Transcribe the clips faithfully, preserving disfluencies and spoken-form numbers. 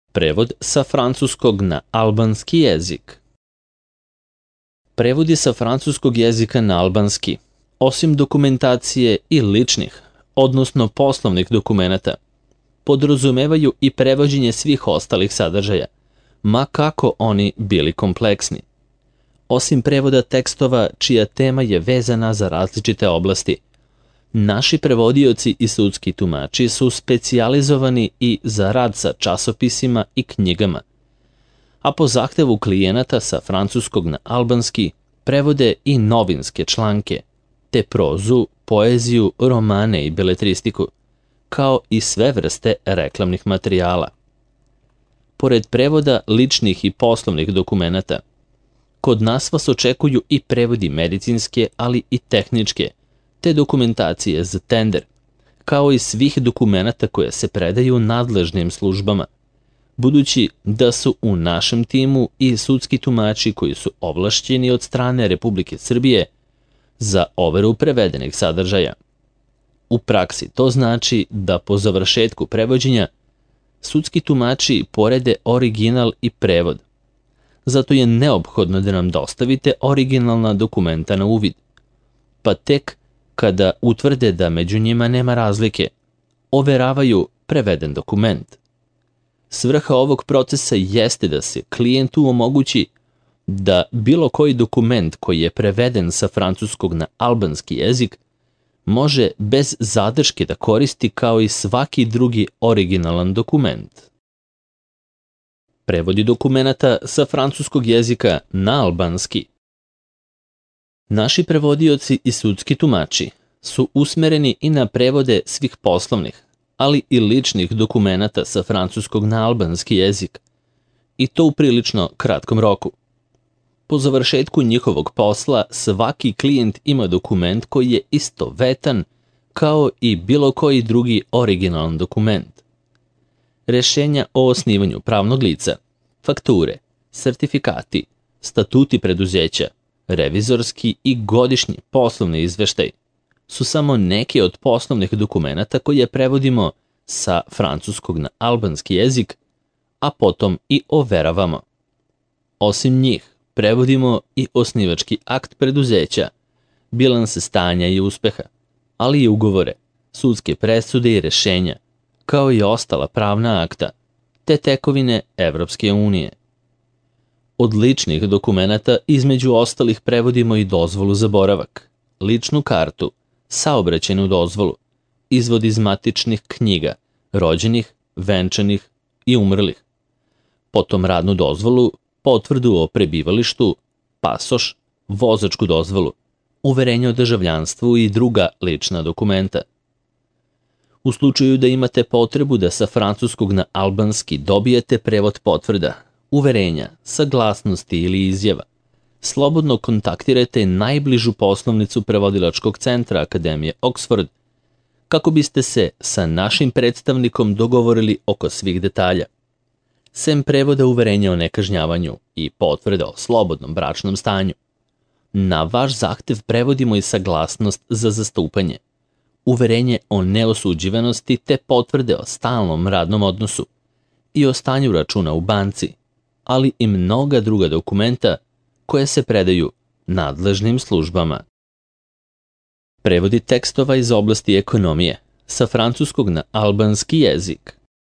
Prevod sa francuskog na albanski jezik. Prevodi sa francuskog jezika na albanski, osim dokumentacije i ličnih, odnosno poslovnih dokumenata, podrazumevaju i prevođenje svih ostalih sadržaja, ma kako oni bili kompleksni. Osim prevoda tekstova čija tema je vezana za različite oblasti, naši prevodioci i sudski tumači su specijalizovani i za rad sa časopisima i knjigama, a po zahtevu klijenata sa francuskog na albanski prevode i novinske članke, te prozu, poeziju, romane i beletristiku, kao i sve vrste reklamnih materijala. Pored prevoda ličnih i poslovnih dokumenata, kod nas vas očekuju i prevodi medicinske, ali i tehničke, te dokumentacije za tender, kao i svih dokumenata koje se predaju nadležnim službama, budući da su u našem timu i sudski tumači koji su ovlašćeni od strane Republike Srbije za overu prevedenih sadržaja. U praksi to znači da po završetku prevođenja sudski tumači porede original i prevod. Zato je neophodno da nam dostavite originalna dokumenta na uvid, pa tek kada utvrde da među njima nema razlike, overavaju preveden dokument. Svrha ovog procesa jeste da se klijentu omogući da bilo koji dokument koji je preveden sa francuskog na albanski jezik može bez zadrške da koristi kao i svaki drugi originalan dokument. Prevodi dokumenata sa francuskog jezika na albanski. Naši prevodioci i sudski tumači su usmereni i na prevode svih poslovnih, ali i ličnih dokumenata sa francuskog na albanski jezik, i to u prilično kratkom roku. Po završetku njihovog posla svaki klijent ima dokument koji je istovetan kao i bilo koji drugi originalan dokument. Rešenja o osnivanju pravnog lica, fakture, sertifikati, statuti preduzeća, revizorski i godišnji poslovni izveštaj su samo neki od poslovnih dokumenata koje prevodimo sa francuskog na albanski jezik, a potom i overavamo. Osim njih, prevodimo i osnivački akt preduzeća, bilanse stanja i uspeha, ali i ugovore, sudske presude i rešenja, kao i ostala pravna akta, te tekovine Evropske unije. Od ličnih dokumenata između ostalih prevodimo i dozvolu za boravak, ličnu kartu, saobraćajnu dozvolu, izvod iz matičnih knjiga, rođenih, venčanih i umrlih, potom radnu dozvolu, potvrdu o prebivalištu, pasoš, vozačku dozvolu, uverenje o državljanstvu i druga lična dokumenta. U slučaju da imate potrebu da sa francuskog na albanski dobijete prevod potvrda, uverenja, saglasnosti ili izjava, slobodno kontaktirajte najbližu poslovnicu prevodilačkog centra Akademije Oxford kako biste se sa našim predstavnikom dogovorili oko svih detalja. Sem prevoda uverenja o nekažnjavanju i potvrda o slobodnom bračnom stanju, na vaš zahtev prevodimo i saglasnost za zastupanje, uverenje o neosuđivanosti te potvrde o stalnom radnom odnosu i o stanju računa u banci, ali i mnoga druga dokumenta koje se predaju nadležnim službama. Prevodi tekstova iz oblasti ekonomije sa francuskog na albanski jezik.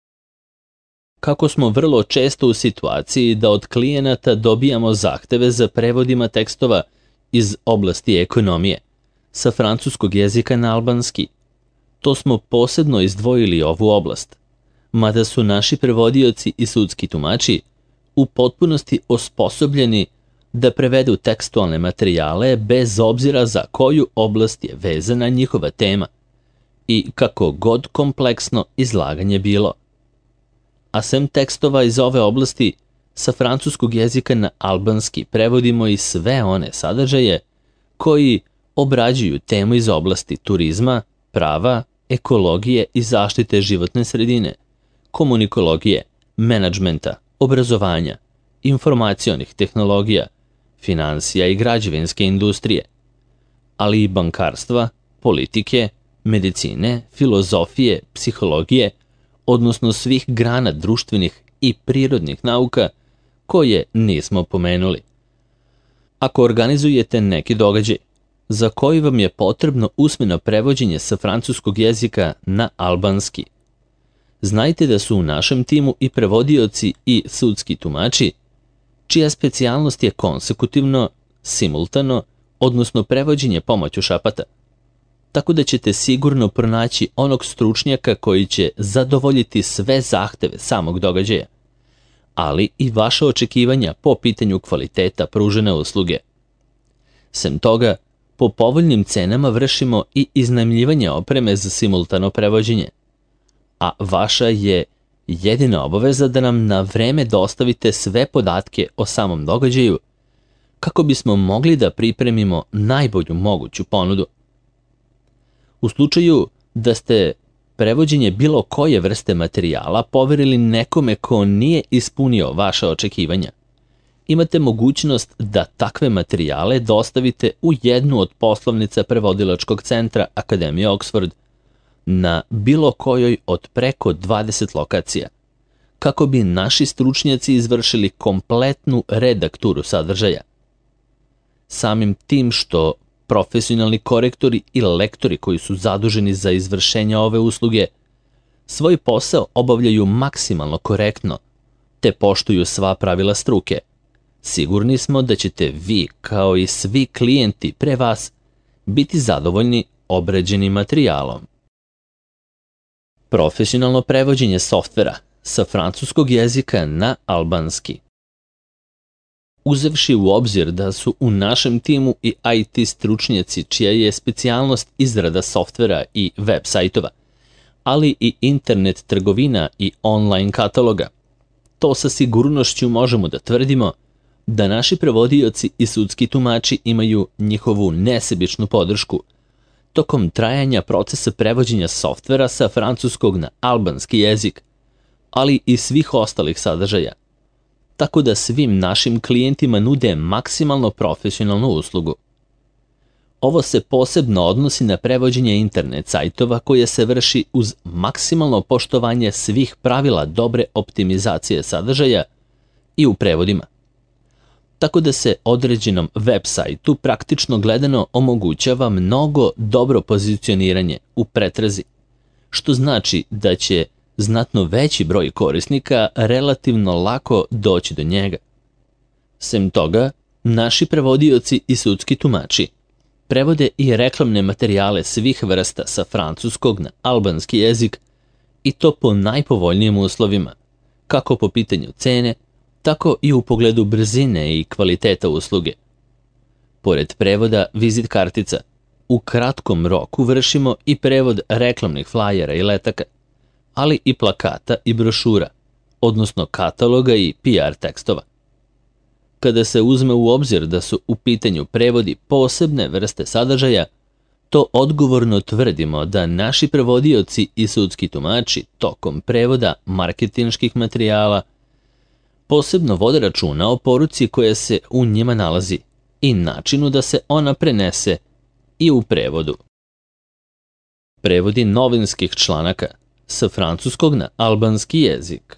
Kako smo vrlo često u situaciji da od klijenata dobijamo zahteve za prevodima tekstova iz oblasti ekonomije sa francuskog jezika na albanski, to smo posebno izdvojili ovu oblast, mada su naši prevodioci i sudski tumači u potpunosti osposobljeni da prevedu tekstualne materijale bez obzira za koju oblast je vezana njihova tema i kako god kompleksno izlaganje bilo. A sem tekstova iz ove oblasti, sa francuskog jezika na albanski prevodimo i sve one sadržaje koji obrađuju temu iz oblasti turizma, prava, ekologije i zaštite životne sredine, komunikologije, menadžmenta, obrazovanja, informacionih tehnologija, finansija i građevinske industrije, ali i bankarstva, politike, medicine, filozofije, psihologije, odnosno svih grana društvenih i prirodnih nauka koje nismo pomenuli. Ako organizujete neki događaj za koji vam je potrebno usmeno prevođenje sa francuskog jezika na albanski, znajte da su u našem timu i prevodioci i sudski tumači, čija specijalnost je konsekutivno, simultano, odnosno prevođenje pomoću šapata. Tako da ćete sigurno pronaći onog stručnjaka koji će zadovoljiti sve zahteve samog događaja, ali i vaše očekivanja po pitanju kvaliteta pružene usluge. Sem toga, po povoljnim cenama vršimo i iznajmljivanje opreme za simultano prevođenje, a vaša je jedina obaveza da nam na vreme dostavite sve podatke o samom događaju kako bismo mogli da pripremimo najbolju moguću ponudu. U slučaju da ste prevođenje bilo koje vrste materijala poverili nekome ko nije ispunio vaša očekivanja, imate mogućnost da takve materijale dostavite u jednu od poslovnica prevodilačkog centra Akademije Oxford na bilo kojoj od preko dvadeset lokacija, kako bi naši stručnjaci izvršili kompletnu redakturu sadržaja. Samim tim što profesionalni korektori i lektori koji su zaduženi za izvršenje ove usluge svoj posao obavljaju maksimalno korektno, te poštuju sva pravila struke, sigurni smo da ćete vi, kao i svi klijenti pre vas, biti zadovoljni obrađenim materijalom. Profesionalno prevođenje softvera sa francuskog jezika na albanski. Uzevši u obzir da su u našem timu i I T stručnjaci čija je specijalnost izrada softvera i web sajtova, ali i internet trgovina i online kataloga, to sa sigurnošću možemo da tvrdimo da naši prevodioci i sudski tumači imaju njihovu nesebičnu podršku tokom trajanja procesa prevođenja softvera sa francuskog na albanski jezik, ali i svih ostalih sadržaja, tako da svim našim klijentima nude maksimalno profesionalnu uslugu. Ovo se posebno odnosi na prevođenje internet sajtova koje se vrši uz maksimalno poštovanje svih pravila dobre optimizacije sadržaja i u prevodima. Tako da se određenom web sajtu praktično gledano omogućava mnogo dobro pozicioniranje u pretrazi, što znači da će znatno veći broj korisnika relativno lako doći do njega. Sem toga, naši prevodioci i sudski tumači prevode i reklamne materijale svih vrsta sa francuskog na albanski jezik i to po najpovoljnijim uslovima, kako po pitanju cene, tako i u pogledu brzine i kvaliteta usluge. Pored prevoda vizit kartica, u kratkom roku vršimo i prevod reklamnih flajera i letaka, ali i plakata i brošura, odnosno kataloga i P R tekstova. Kada se uzme u obzir da su u pitanju prevodi posebne vrste sadržaja, to odgovorno tvrdimo da naši prevodioci i sudski tumači tokom prevoda marketinških materijala posebno vode računa o poruci koja se u njima nalazi i načinu da se ona prenese i u prevodu. Prevodi novinskih članaka sa francuskog na albanski jezik.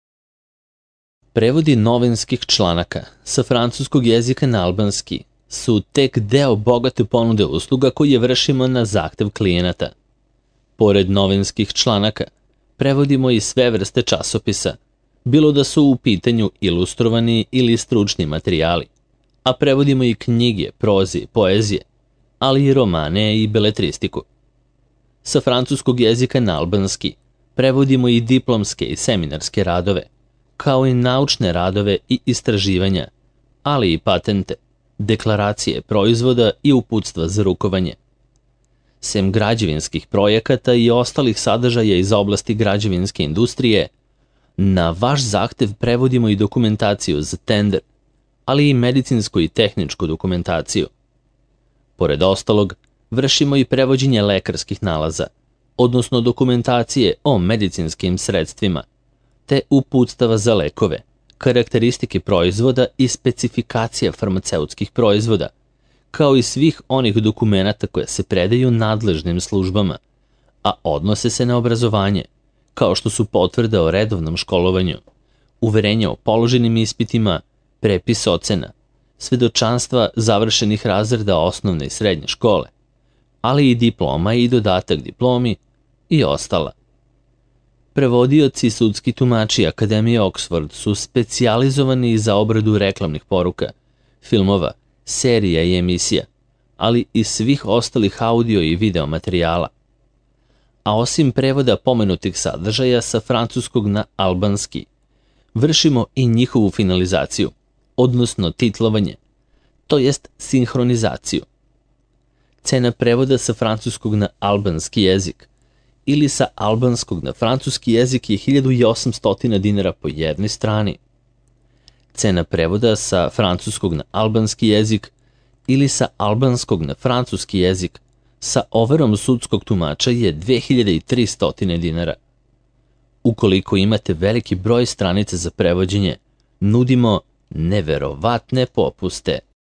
Prevodi novinskih članaka sa francuskog jezika na albanski su tek deo bogate ponude usluga koje vršimo na zahtev klijenata. Pored novinskih članaka, prevodimo i sve vrste časopisa, bilo da su u pitanju ilustrovani ili stručni materijali, a prevodimo i knjige, prozi, poezije, ali i romane i beletristiku. Sa francuskog jezika na albanski prevodimo i diplomske i seminarske radove, kao i naučne radove i istraživanja, ali i patente, deklaracije proizvoda i uputstva za rukovanje. Sem građevinskih projekata i ostalih sadržaja iz oblasti građevinske industrije, na vaš zahtev prevodimo i dokumentaciju za tender, ali i medicinsku i tehničku dokumentaciju. Pored ostalog, vršimo i prevođenje lekarskih nalaza, odnosno dokumentacije o medicinskim sredstvima, te uputstava za lekove, karakteristike proizvoda i specifikacija farmaceutskih proizvoda, kao i svih onih dokumenata koje se predaju nadležnim službama, a odnose se na obrazovanje, kao što su potvrda o redovnom školovanju, uverenja o položenim ispitima, prepis ocena, svedočanstva završenih razreda osnovne i srednje škole, ali i diploma i dodatak diplomi i ostala. Prevodioci i sudski tumači Akademije Oxford su specijalizovani za obradu reklamnih poruka, filmova, serija i emisija, ali i svih ostalih audio i video materijala. A osim prevoda pomenutih sadržaja sa francuskog na albanski, vršimo i njihovu finalizaciju, odnosno titlovanje, to jest sinhronizaciju. Cena prevoda sa francuskog na albanski jezik ili sa albanskog na francuski jezik je hiljadu osamsto dinara po jednoj strani. Cena prevoda sa francuskog na albanski jezik ili sa albanskog na francuski jezik sa overom sudskog tumača je dve hiljade tristo dinara. Ukoliko imate veliki broj stranica za prevođenje, nudimo neverovatne popuste.